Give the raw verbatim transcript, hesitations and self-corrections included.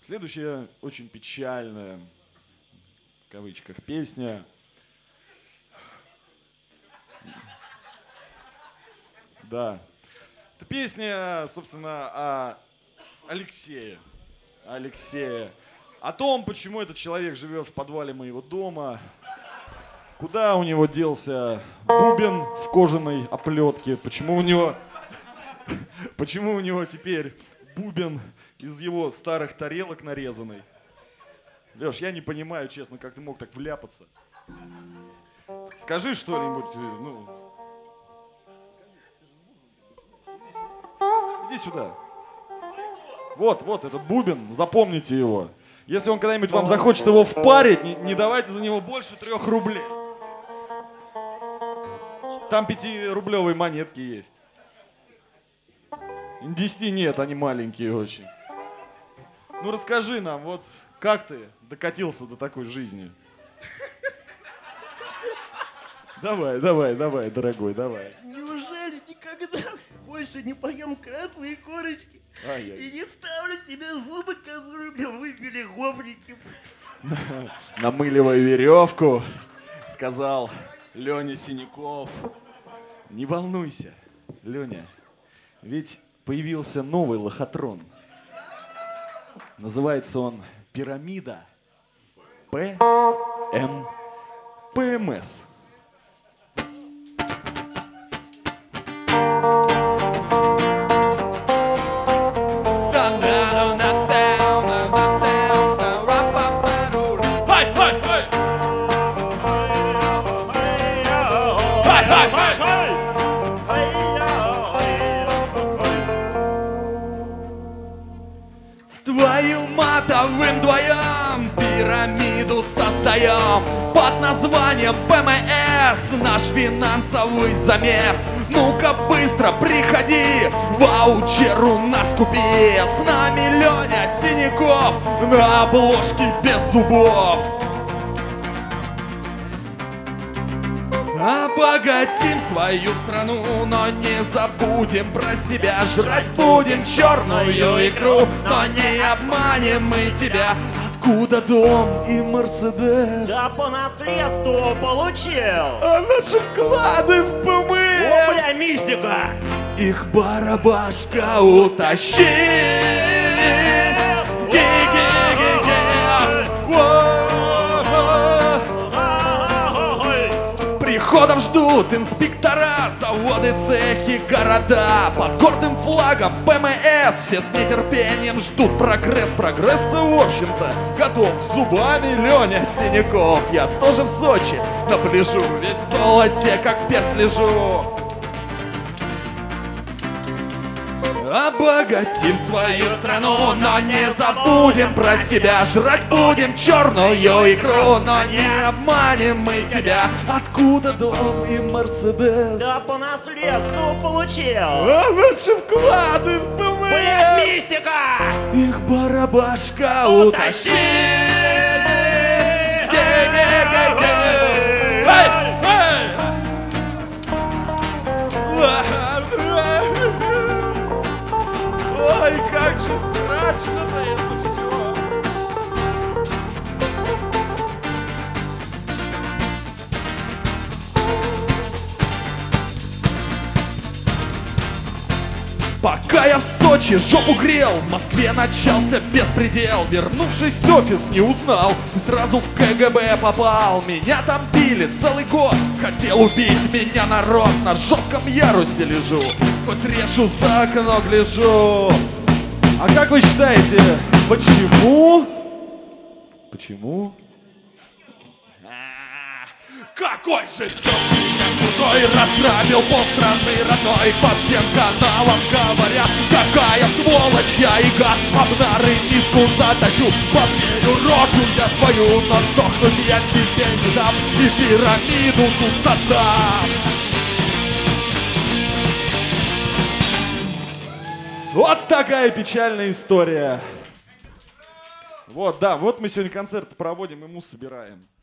Следующая очень печальная, в кавычках, песня. Да. Это песня, собственно, о Алексее. Алексее. О том, почему этот человек живет в подвале моего дома. Куда у него делся бубен в кожаной оплетке. Почему у него... Почему у него теперь бубен из его старых тарелок нарезанный? Леш, я не понимаю, честно, как ты мог так вляпаться. Скажи что-нибудь, ну... Иди сюда. Вот, вот этот бубен, запомните его. Если он когда-нибудь вам захочет его впарить, не, не давайте за него больше трех рублей. Там пятирублевые монетки есть. Десяти нет, они маленькие очень. Ну расскажи нам, вот как ты докатился до такой жизни? Давай, давай, давай, дорогой, давай. Неужели никогда больше не поем красные корочки Ай-яй. и не вставлю себе зубы, которые мне выбили гопники? Намыливай веревку, сказал Леня Синяков. Не волнуйся, Леня, ведь появился новый лохотрон. Называется он «Пирамида П М П М С». Твоим матовым двоем пирамиду создаем под названием П М С, наш финансовый замес. Ну-ка быстро приходи, ваучер у нас купи. С нами Леня Синяков на обложке без зубов. Обогатим свою страну, но не забудем про себя. Жрать будем черную икру, но не обманем мы тебя. Откуда дом и Мерседес? Да по наследству получил. А наши вклады в П М С? О, бля, мистика! Их барабашка утащи. Приходов ждут инспектора, заводы, цехи, города. Под гордым флагом П М С все с нетерпением ждут прогресс. Прогресс-то, в общем-то, готов. Зубами Леня Синяков. Я тоже в Сочи на пляжу, ведь в золоте как перс лежу. Обогатим свою страну, но не забудем про себя. Жрать будем черную икру, но не обманем мы тебя. Откуда дом и Мерседес? Да по наследству получил. А наши вклады в П М С? Бля, мистика! Их барабашка утащи. Ой, как же страшно-то это все. Пока я в Сочи жопу грел, в Москве начался беспредел. Вернувшись в офис, не узнал, сразу в К Г Б попал. Меня там били целый год, хотел убить меня народ. На жестком ярусе лежу, сквозь решу за окно гляжу. А как вы считаете, почему? Почему? Какой же все крутой, разграбил полстраны родной. По всем каналам говорят, какая сволочь я и гад. Обнары миску затащу, подверю рожу я свою, но сдохнуть я себе не дам и пирамиду тут создам. Вот такая печальная история. Вот, да, вот мы сегодня концерт проводим и мусс собираем.